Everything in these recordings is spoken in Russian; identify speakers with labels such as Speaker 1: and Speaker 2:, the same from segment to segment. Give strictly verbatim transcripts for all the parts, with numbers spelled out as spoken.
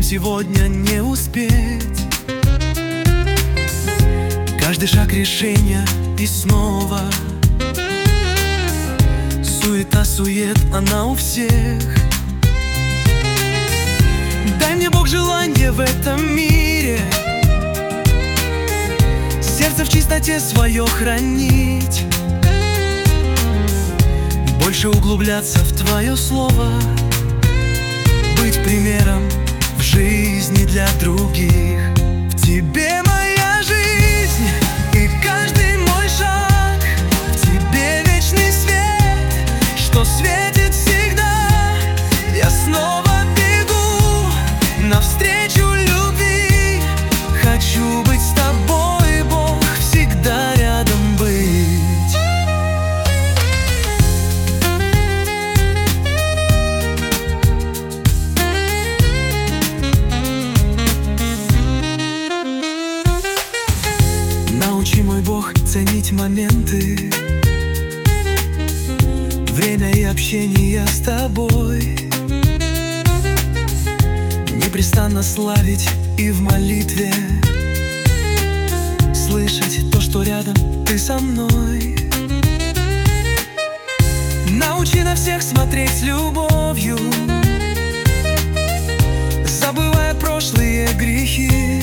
Speaker 1: сегодня не успеть. Каждый шаг решения и снова суета-сует, она у всех. Дай мне, Бог, желание в этом мире, сердце в чистоте свое хранить, больше углубляться в Твое слово, быть примером в жизни для других. В Тебе моя жизнь и каждый мой шаг, в Тебе вечный свет, что светит всегда. Я снова бегу навстречу любви, хочу быть с Тобой, Бог, всегда рядом быть. Научи, мой Бог, ценить моменты, время и общение с Тобой, непрестанно славить и в молитве слышать то, что рядом Ты со мной. Научи на всех смотреть с любовью, забывая прошлые грехи.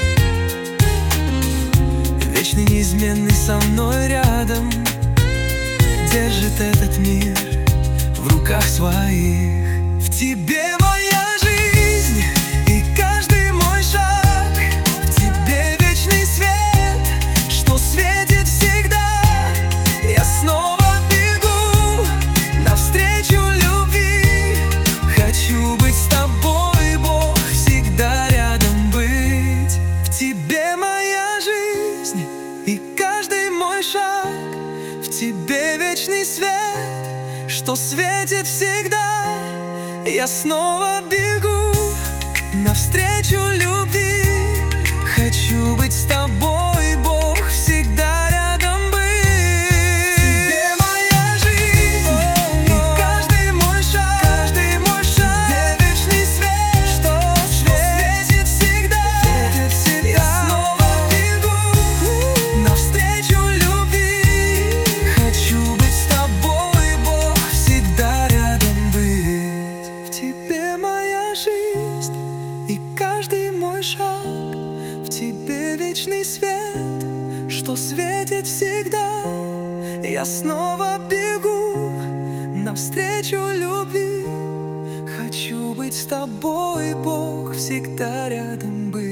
Speaker 1: Вечный, неизменный со мной рядом, держит этот мир в руках своих. В Тебе моя жизнь и каждый мой шаг, в Тебе вечный свет, что светит всегда. Я снова бегу навстречу любви, хочу быть с Тобой, Бог, всегда рядом быть. В Тебе моя жизнь и каждый мой шаг, в Тебе вечный свет, что светит всегда. Я снова бегу навстречу любви, хочу быть с Тобой, Бог, всегда рядом быть. В Тебе моя жизнь и каждый мой шаг, каждый мой шаг, в Тебе вечный свет, что светит всегда. Я снова бегу навстречу любви, хочу быть с Тобой, Бог, всегда рядом быть. В Тебе моя жизнь и каждый мой шаг, в Тебе вечный свет, что светит всегда. Я снова бегу навстречу любви, хочу быть с Тобой, Бог, всегда рядом быть.